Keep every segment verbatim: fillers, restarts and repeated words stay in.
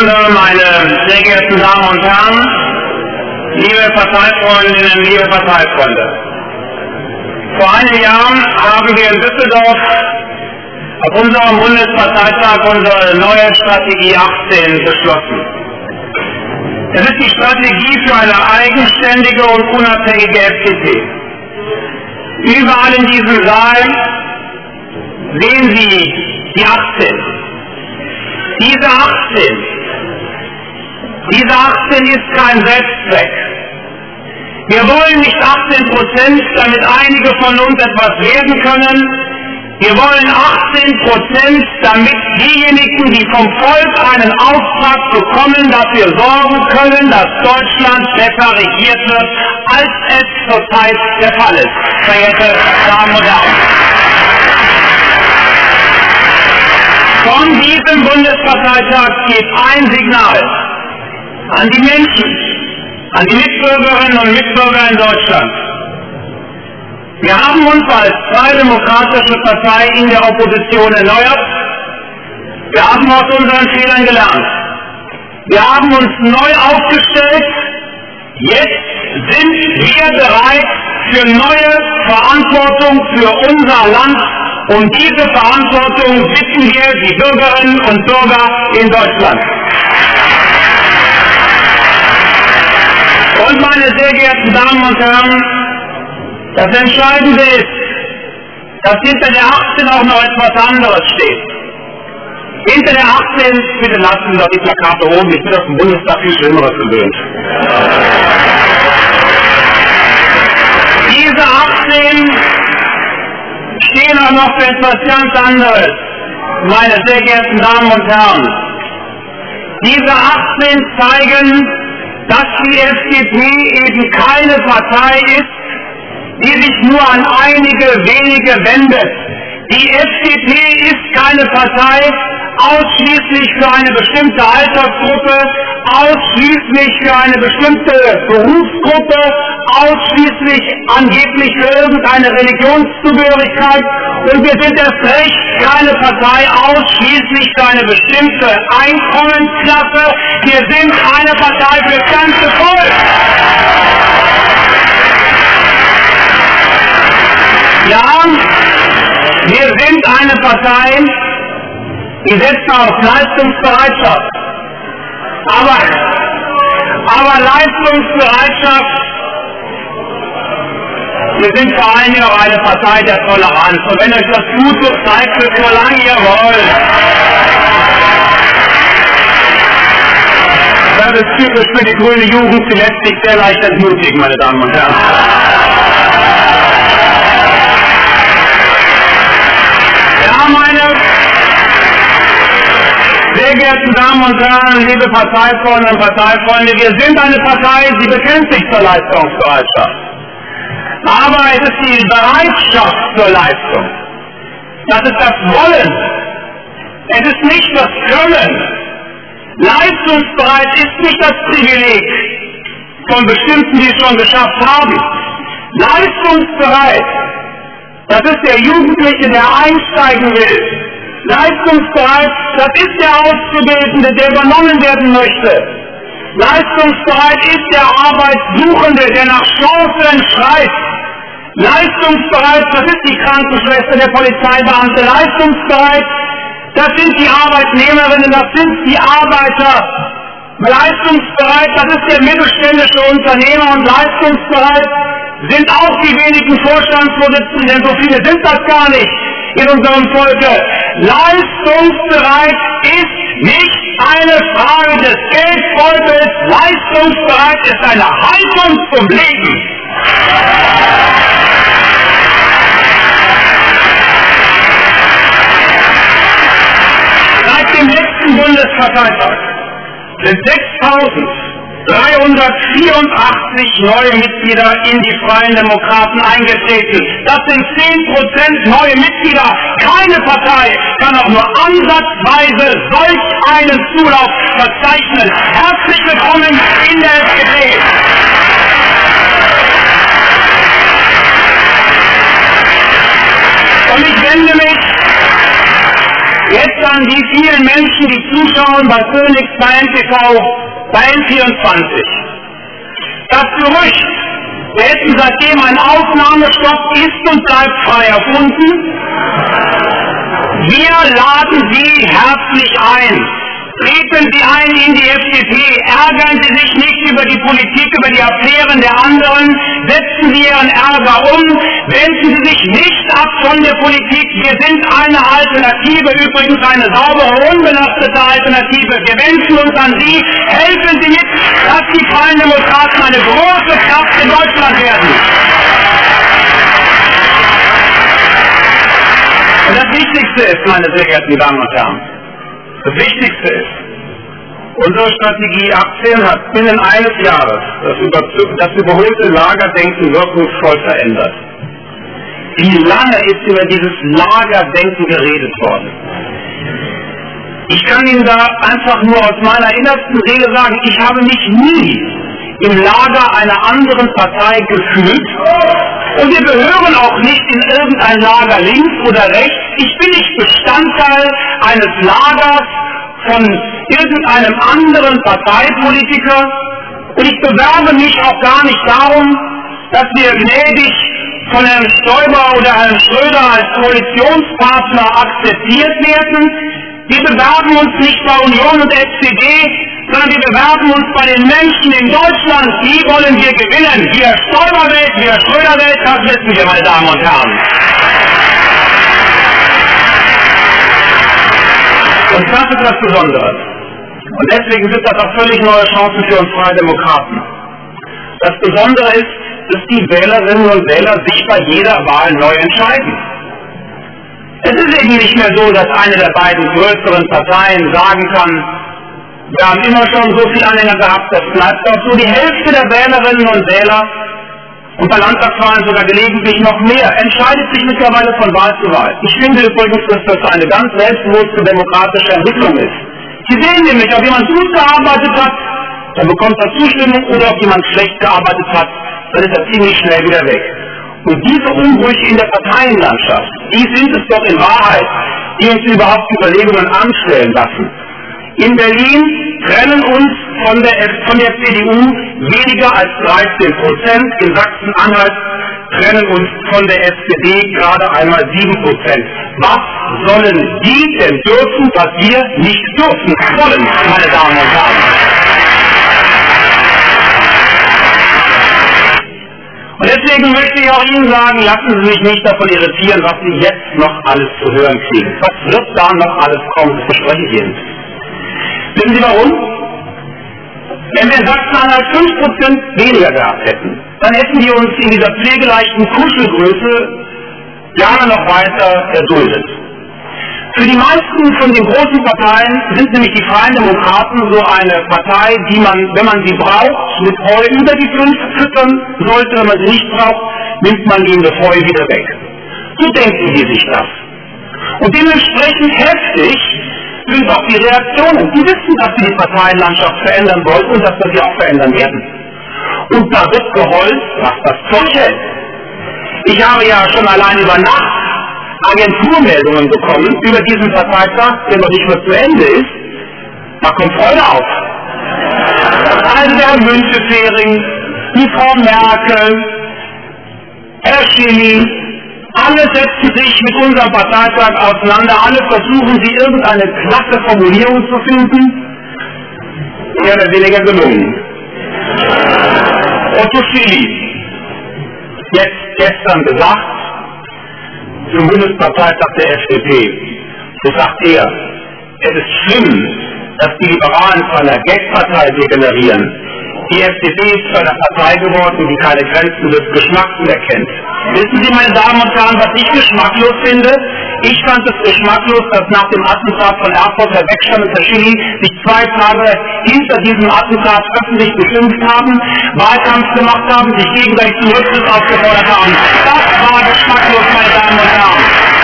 Vorsitzender, meine sehr geehrten Damen und Herren, liebe Parteifreundinnen, liebe Parteifreunde. Vor einigen Jahren haben wir in Düsseldorf auf unserem Bundesparteitag unsere neue Strategie achtzehn beschlossen. Es ist die Strategie für eine eigenständige und unabhängige F D P. Überall in diesem Saal sehen Sie die achtzehn. Diese achtzehn, diese achtzehn ist kein Selbstzweck. Wir wollen nicht achtzehn Prozent, damit einige von uns etwas werden können. Wir wollen achtzehn Prozent, damit diejenigen, die vom Volk einen Auftrag bekommen, dafür sorgen können, dass Deutschland besser regiert wird, als es zurzeit der Fall ist. Verehrte Damen und Herren. Von diesem Bundesparteitag geht ein Signal an die Menschen, an die Mitbürgerinnen und Mitbürger in Deutschland. Wir haben uns als freie demokratische Partei in der Opposition erneuert. Wir haben aus unseren Fehlern gelernt. Wir haben uns neu aufgestellt. Jetzt sind wir bereit für neue Verantwortung für unser Land. Um diese Verantwortung bitten wir die Bürgerinnen und Bürger in Deutschland. Und meine sehr geehrten Damen und Herren, das Entscheidende ist, dass hinter der achtzehn auch noch etwas anderes steht. Hinter der achtzehn, bitte lassen Sie doch die Plakate oben, ich bin auf dem Bundestag viel Schlimmeres gewöhnt. Diese achtzehn stehen auch noch für etwas ganz anderes, meine sehr geehrten Damen und Herren. Diese achtzehn zeigen, dass die F D P eben keine Partei ist, die sich nur an einige wenige wendet. Die F D P ist keine Partei ausschließlich für eine bestimmte Altersgruppe, ausschließlich für eine bestimmte Berufsgruppe, ausschließlich angeblich für irgendeine Religionszugehörigkeit. Und wir sind erst recht keine Partei ausschließlich für eine bestimmte Einkommensklasse. Wir sind eine Partei für das ganze Volk. Ja, wir sind eine Partei, die setzt auf Leistungsbereitschaft. Aber, aber Leistungsbereitschaft, wir sind vor allen Dingen auch eine Partei der Toleranz. Und wenn euch das tut, so zeigt es, solange ihr wollt. Das ist typisch für die grüne Jugend, sie lässt sich sehr leicht entmutigen, meine Damen und Herren. Ja, meine sehr geehrten Damen und Herren, liebe Parteifreunde und Parteifreunde, wir sind eine Partei, die bekennt sich zur Leistungsbereitschaft. Aber es ist die Bereitschaft zur Leistung. Das ist das Wollen. Es ist nicht das Können. Leistungsbereit ist nicht das Privileg von Bestimmten, die es schon geschafft haben. Leistungsbereit, das ist der Jugendliche, der einsteigen will. Leistungsbereit, das ist der Auszubildende, der übernommen werden möchte. Leistungsbereit ist der Arbeitssuchende, der nach Chancen schreit. Leistungsbereit, das ist die Krankenschwester, der Polizeibeamte. Leistungsbereit, das sind die Arbeitnehmerinnen, das sind die Arbeiter. Leistungsbereit, das ist der mittelständische Unternehmer, und leistungsbereit sind auch die wenigen Vorstandsvorsitzenden, denn so viele sind das gar nicht in unserem Volke. Leistungsbereit ist nicht eine Frage des Geldbeutels, leistungsbereit ist eine Haltung zum Leben. Seit dem letzten Bundesparteitag sind sechstausenddreihundertvierundachtzig neue Mitglieder in die Freien Demokraten eingetreten. Das sind zehn Prozent neue Mitglieder. Keine Partei kann auch nur ansatzweise solch einen Zulauf verzeichnen. Herzlich willkommen in der F D P. Und ich wende mich jetzt an an die vielen Menschen, die zuschauen bei Phoenix, bei N T V, bei N vierundzwanzig. Das Gerücht, wir hätten seitdem einen Aufnahmestopp, ist und bleibt frei erfunden. Wir laden Sie herzlich ein. Treten Sie ein in die F D P, ärgern Sie sich nicht über die Politik, über die Affären der anderen, setzen Sie Ihren Ärger um, wenden Sie sich nicht ab von der Politik. Wir sind eine Alternative, übrigens eine saubere, unbelastete Alternative. Wir wenden uns an Sie, helfen Sie mit, dass die Freien Demokraten eine große Kraft in Deutschland werden. Und das Wichtigste ist, meine sehr geehrten Damen und Herren, das Wichtigste ist, unsere Strategie achtzehn hat binnen eines Jahres das, über, das überholte Lagerdenken wirkungsvoll verändert. Wie lange ist über dieses Lagerdenken geredet worden? Ich kann Ihnen da einfach nur aus meiner innersten Seele sagen, ich habe mich nie im Lager einer anderen Partei gefühlt und wir gehören auch nicht in irgendein Lager links oder rechts. Ich bin nicht Bestandteil eines Lagers von irgendeinem anderen Parteipolitiker und ich bewerbe mich auch gar nicht darum, dass wir gnädig von Herrn Stoiber oder Herrn Schröder als Koalitionspartner akzeptiert werden. Wir bewerben uns nicht bei Union und S P D, sondern wir bewerben uns bei den Menschen in Deutschland. Die wollen wir gewinnen. Wir Stoiber wählt, wir Schröder wählt, das wissen wir, meine Damen und Herren. Und das ist das Besondere. Und deswegen sind das auch völlig neue Chancen für uns Freie Demokraten. Das Besondere ist, dass die Wählerinnen und Wähler sich bei jeder Wahl neu entscheiden. Es ist eben nicht mehr so, dass eine der beiden größeren Parteien sagen kann, wir haben immer schon so viele Anhänger gehabt, das bleibt auch so. Die Hälfte der Wählerinnen und Wähler und bei Landtagswahlen sogar gelegentlich noch mehr entscheidet sich mittlerweile von Wahl zu Wahl. Ich finde übrigens, dass das eine ganz selbstbewusste demokratische Entwicklung ist. Sie sehen nämlich, ob jemand gut gearbeitet hat, dann bekommt er Zustimmung, oder ob jemand schlecht gearbeitet hat, dann ist er ziemlich schnell wieder weg. Und diese Umbrüche in der Parteienlandschaft, die sind es doch in Wahrheit, die uns überhaupt Überlegungen anstellen lassen. In Berlin trennen uns von der, von der C D U weniger als dreizehn Prozent, in Sachsen-Anhalt trennen uns von der S P D gerade einmal sieben Prozent. Was sollen die denn dürfen, was wir nicht dürfen wollen, meine Damen und Herren? Und deswegen möchte ich auch Ihnen sagen, lassen Sie sich nicht davon irritieren, was Sie jetzt noch alles zu hören kriegen. Was wird da noch alles kommen, das verspreche ich Ihnen. Wissen Sie warum? Wenn wir in Sachsen-Anhalt fünf Prozent weniger gehabt hätten, dann hätten wir uns in dieser pflegeleichten Kuschelgröße gerne noch weiter erduldet. Für die meisten von den großen Parteien sind nämlich die Freien Demokraten so eine Partei, die man, wenn man sie braucht, mit Heu über die fünf füttern sollte. Wenn man sie nicht braucht, nimmt man ihnen das Heu wieder weg. So denken die sich das. Und dementsprechend heftig sind auch die Reaktionen. Die wissen, dass sie die Parteienlandschaft verändern wollen und dass wir sie auch verändern werden. Und da wird geheult, was das Zeug hält. Ich habe ja schon allein über Nacht Agenturmeldungen bekommen über diesen Parteitag, der noch nicht mehr zu Ende ist. Da kommt Freude auf. Also der Herr Müntefering, die Frau Merkel, Herr Schilly, alle setzen sich mit unserem Parteitag auseinander, alle versuchen sie irgendeine klasse Formulierung zu finden, mehr oder weniger gelungen. Otto Schilly, jetzt gestern gesagt, zum Bundesparteitag der F D P, so sagt er, es ist schlimm, dass die Liberalen zu einer Gag-Partei degenerieren. Die F D P ist zu einer Partei geworden, die keine Grenzen des Geschmacks mehr kennt. Wissen Sie, meine Damen und Herren, was ich geschmacklos finde? Ich fand es geschmacklos, dass nach dem Attentat von Erfurt Herr Beckstein und Herr Schilly sich zwei Tage hinter diesem Attentat öffentlich beschimpft haben, Wahlkampf gemacht haben, sich gegenseitig zum Rücktritt aufgefordert haben. Das war geschmacklos, meine Damen und Herren.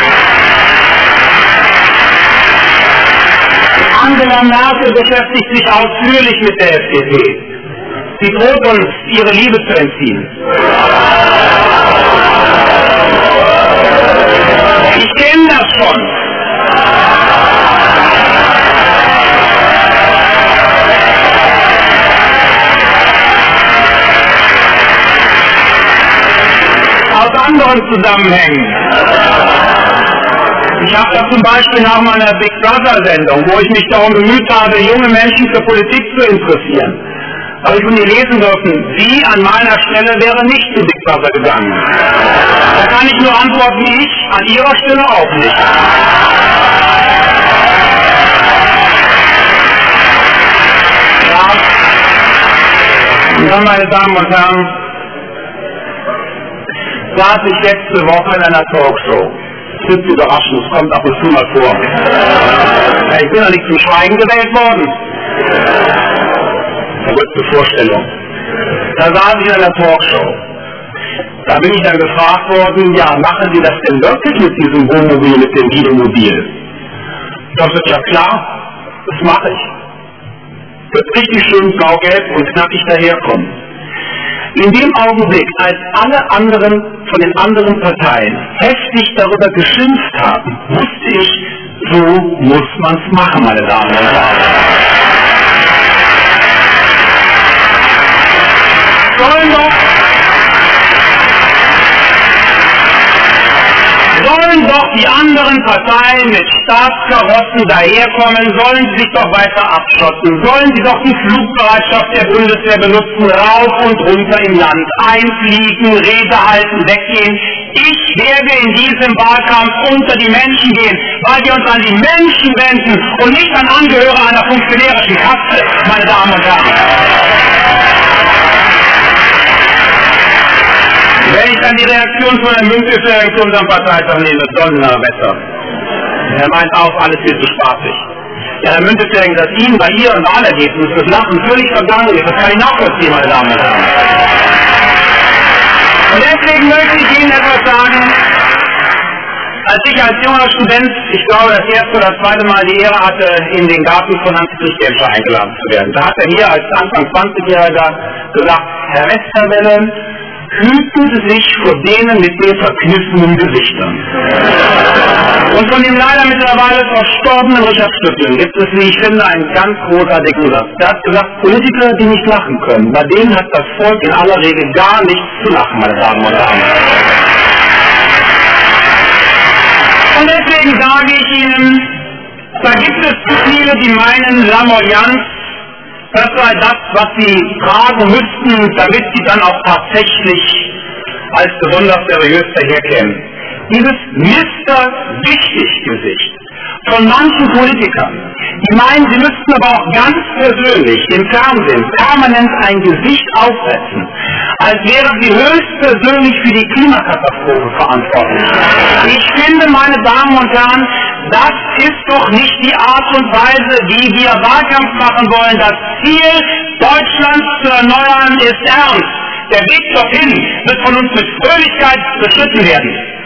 Angela Merkel beschäftigt sich ausführlich mit der F D P. Sie droht uns, ihre Liebe zu entziehen. Ich kenne das schon. anderen Zusammenhängen. Ich habe da zum Beispiel nach meiner Big Brother-Sendung, wo ich mich darum bemüht habe, junge Menschen für Politik zu interessieren, habe ich von ihr lesen dürfen, sie an meiner Stelle wäre nicht zu Big Brother gegangen. Da kann ich nur antworten, ich an ihrer Stelle auch nicht. Ja. Und dann, meine Damen und Herren, saß ich letzte Woche in einer Talkshow. Das ist überraschend, das kommt ab und zu mal vor. Ja, ich bin ja nicht zum Schweigen gewählt worden. Verrückte Vorstellung. Da saß ich in einer Talkshow. Da bin ich dann gefragt worden, ja, machen Sie das denn wirklich mit diesem Wohnmobil, mit dem Guido-Mobil? Da wird ja klar, das mache ich. Wird richtig schön blau-gelb und knackig daherkommen. In dem Augenblick, als alle anderen von den anderen Parteien heftig darüber geschimpft haben, wusste ich, so muss man's machen, meine Damen und Herren. Sollen doch, sollen doch die anderen Parteien mit Staatskarossen daherkommen, sollen sie sich doch weiter abschotten, sollen sie doch die Flugbereitschaft der Bundeswehr benutzen, rauf und runter im Land, einfliegen, Rede halten, weggehen. Ich werde in diesem Wahlkampf unter die Menschen gehen, weil wir uns an die Menschen wenden und nicht an Angehörige einer funktionärischen Kaste, meine Damen und Herren. Wenn ich dann die Reaktion von Herrn Müntefering zu unserem Parteitag nehme, Donnerwetter. Er meint auch, alles viel zu spaßig. Ja, Herr Müntefering, dass Ihnen bei Ihren Wahlergebnissen das Lachen völlig vergangen ist, das kann ich nachvollziehen, meine Damen und Herren. Und deswegen möchte ich Ihnen etwas sagen. Als ich als junger Student, ich glaube das erste oder zweite Mal die Ehre hatte, in den Garten von Hans Christianscher eingeladen zu werden, da hat er mir als Anfang zwanzigjähriger gesagt, Herr Westerwelle, hüten Sie sich vor denen mit den verkniffenen Gesichtern. Und von dem leider mittlerweile verstorbenen Richard Stücklen gibt es, wie ich finde, einen ganz großartigen Satz. Der hat gesagt, Politiker, die nicht lachen können, bei denen hat das Volk in aller Regel gar nichts zu lachen, meine Damen und Herren. Und deswegen sage ich Ihnen, da gibt es zu viele, die meinen, Lamoyanz, das sei das, was sie tragen müssten, damit sie dann auch tatsächlich als besonders seriös daherkämen. Dieses Mister Wichtig-Gesicht von manchen Politikern, die meinen, sie müssten aber auch ganz persönlich im Fernsehen permanent ein Gesicht aufsetzen, als wären sie höchstpersönlich für die Klimakatastrophe verantwortlich. Ich finde, meine Damen und Herren, das ist doch nicht die Art und Weise, wie wir Wahlkampf machen wollen. Das Ziel, Deutschland zu erneuern, ist ernst. Der Weg dorthin wird von uns mit Fröhlichkeit beschritten werden.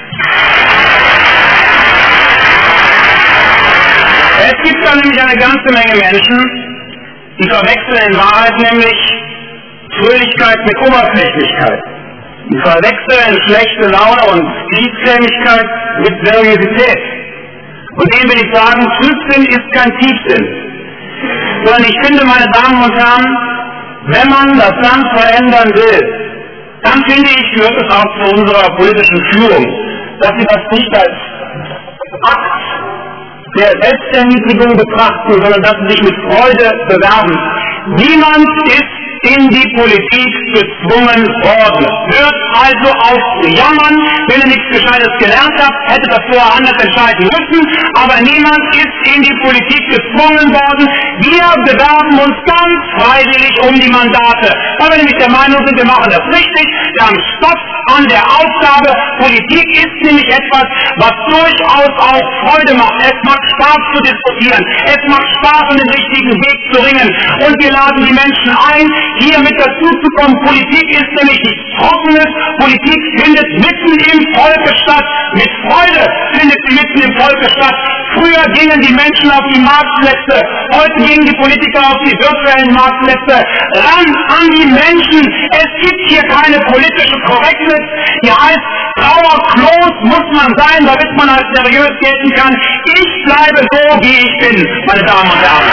Es gibt da nämlich eine ganze Menge Menschen, die verwechseln in Wahrheit nämlich Fröhlichkeit mit Oberflächlichkeit. Die verwechseln schlechte Laune und Griesgrämigkeit mit Seriosität. Und dem will ich sagen, Trübsinn ist kein Tiefsinn. Sondern ich finde, meine Damen und Herren, wenn man das Land verändern will, dann finde ich, gehört es auch zu unserer politischen Führung, dass sie das nicht als Akt der Selbsterniedrigung betrachten, sondern dass sie sich mit Freude bewerben. Niemand ist in die Politik gezwungen worden. Hört also auf zu jammern, wenn ihr nichts Gescheites gelernt habt, hättet das vorher anders entscheiden müssen, aber niemand ist in die Politik gezwungen worden. Wir bewerben uns ganz freiwillig um die Mandate, weil wir nämlich der Meinung sind, wir machen das richtig, wir haben Stoff an der Aufgabe. Politik ist nämlich etwas, was durchaus auch Freude macht. Es macht Spaß zu diskutieren, es macht Spaß, um den richtigen Weg zu ringen, und wir laden die Menschen ein, hier mit dazu zu kommen. Politik ist nämlich nichts Trockenes. Politik findet mitten im Volke statt. Mit Freude findet sie mitten im Volke statt. Früher gingen die Menschen auf die Marktplätze, heute gingen die Politiker auf die virtuellen Marktplätze. Ran an die Menschen. Es gibt hier keine politische Korrektheit. Hier heißt, trauerklos muss man sein, damit man als seriös gelten kann. Ich bleibe so, wie ich bin, meine Damen und Herren.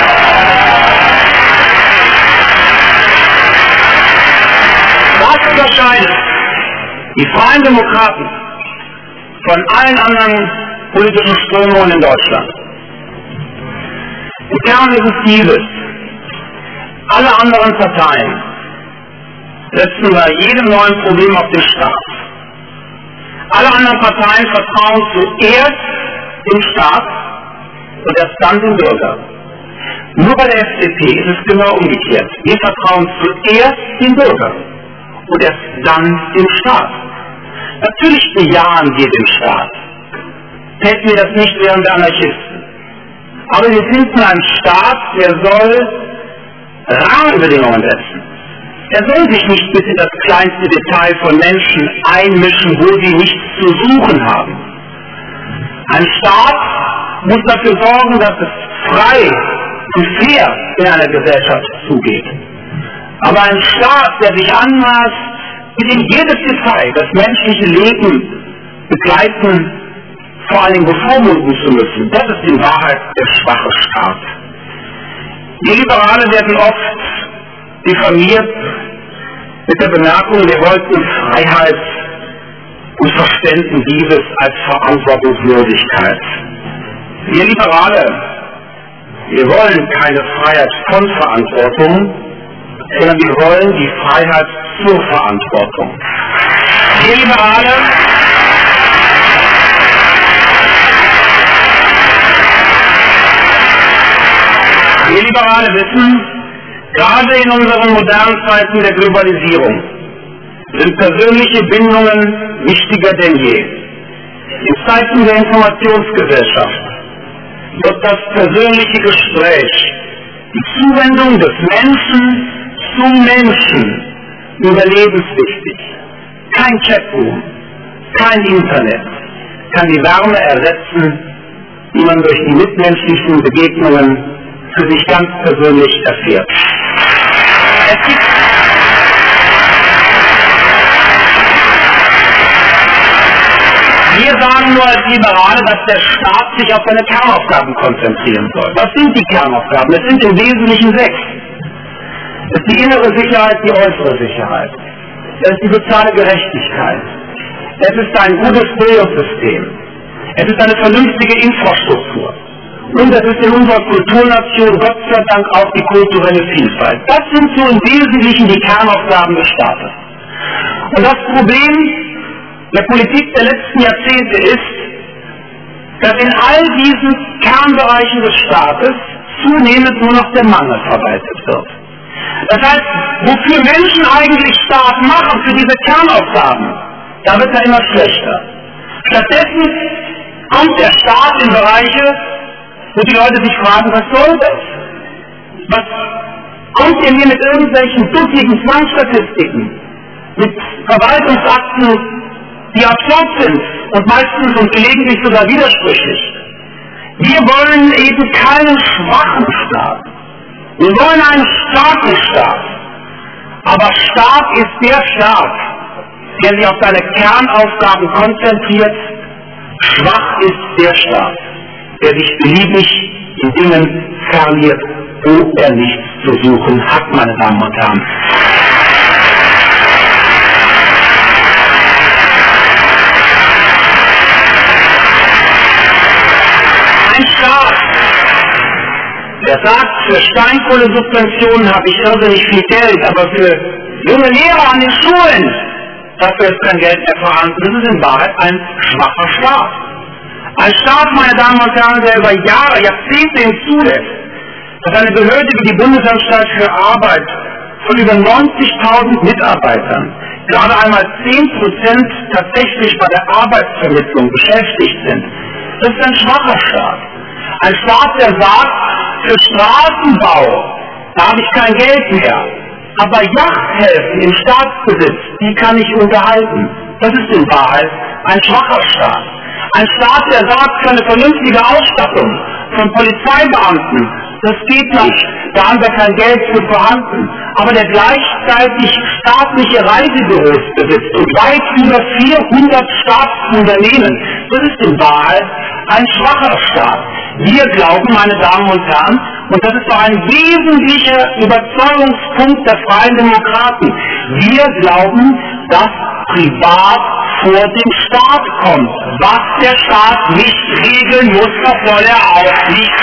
Was unterscheidet die Freien Demokraten von allen anderen politischen Strömungen in Deutschland. Im Kern ist es dieses: Alle anderen Parteien setzen bei jedem neuen Problem auf den Staat. Alle anderen Parteien vertrauen zuerst dem Staat und erst dann dem Bürger. Nur bei der F D P ist es genau umgekehrt. Wir vertrauen zuerst dem Bürger und erst dann dem Staat. Natürlich bejahen wir den Staat. Täten wir das nicht, wären wir Anarchisten. Aber wir finden einen Staat, der soll Rahmenbedingungen setzen. Er soll sich nicht bis in das kleinste Detail von Menschen einmischen, wo sie nichts zu suchen haben. Ein Staat muss dafür sorgen, dass es frei und fair in einer Gesellschaft zugeht. Aber ein Staat, der sich anmaßt, bis in jedes Detail das menschliche Leben begleiten, vor allem bevormunden zu müssen, das ist in Wahrheit der schwache Staat. Die Liberale werden oft diffamiert mit der Bemerkung, wir wollten Freiheit und verständen dieses als Verantwortungslosigkeit. Wir Liberale, wir wollen keine Freiheit von Verantwortung, sondern wir wollen die Freiheit zur Verantwortung. Wir Liberale Wir Liberale wissen, gerade in unseren modernen Zeiten der Globalisierung sind persönliche Bindungen wichtiger denn je. In Zeiten der Informationsgesellschaft wird das persönliche Gespräch, die Zuwendung des Menschen zum Menschen überlebenswichtig. Kein Chatroom, kein Internet kann die Wärme ersetzen, die man durch die mitmenschlichen Begegnungen für sich ganz persönlich erfährt. Es gibt Wir sagen nur als Liberale, dass der Staat sich auf seine Kernaufgaben konzentrieren soll. Was sind die Kernaufgaben? Es sind im Wesentlichen sechs. Es ist die innere Sicherheit, die äußere Sicherheit. Es ist die soziale Gerechtigkeit. Es ist ein gutes Bildungssystem. Es ist eine vernünftige Infrastruktur. Und es ist in unserer Kulturnation Gott sei Dank auch die kulturelle Vielfalt. Das sind so im Wesentlichen die Kernaufgaben des Staates. Und das Problem der Politik der letzten Jahrzehnte ist, dass in all diesen Kernbereichen des Staates zunehmend nur noch der Mangel verwaltet wird. Das heißt, wofür Menschen eigentlich Staat machen, für diese Kernaufgaben, da wird er immer schlechter. Stattdessen kommt der Staat in Bereiche, wo die Leute sich fragen, was soll das? Was kommt ihr mir mit irgendwelchen duffigen Zwangsstatistiken, mit Verwaltungsakten, die absurd sind und meistens und gelegentlich sogar widersprüchlich? Wir wollen eben keinen schwachen Staat. Wir wollen einen starken Staat. Aber stark ist der Staat, der sich auf seine Kernaufgaben konzentriert. Schwach ist der Staat, der sich beliebig in Dingen verliert, wo er nichts zu suchen hat, meine Damen und Herren. Ein Staat, der sagt, für Steinkohlesubventionen habe ich irrsinnig viel Geld, aber für junge Lehrer an den Schulen, dafür ist kein Geld mehr vorhanden. Das ist in Wahrheit ein schwacher Staat. Ein Staat, meine Damen und Herren, der über Jahre, Jahrzehnte hinzulässt, dass eine Behörde wie die Bundesanstalt für Arbeit von über neunzigtausend Mitarbeitern gerade einmal zehn Prozent tatsächlich bei der Arbeitsvermittlung beschäftigt sind. Das ist ein schwacher Staat. Ein Staat, der sagt, für Straßenbau, da habe ich kein Geld mehr. Aber Yachthäfen im Staatsbesitz, die kann ich unterhalten. Das ist in Wahrheit ein schwacher Staat. Ein Staat, der sagt, für eine vernünftige Ausstattung von Polizeibeamten, das geht nicht, da haben wir kein Geld für vorhanden. Aber der gleichzeitig staatliche Reisebüros besitzt und weit über vierhundert Staatsunternehmen, das ist in Wahrheit ein schwacher Staat. Wir glauben, meine Damen und Herren, und das ist doch ein wesentlicher Überzeugungspunkt der Freien Demokraten, wir glauben, dass Privat vor dem Staat kommt. Was der Staat nicht regeln muss, das soll er auch nicht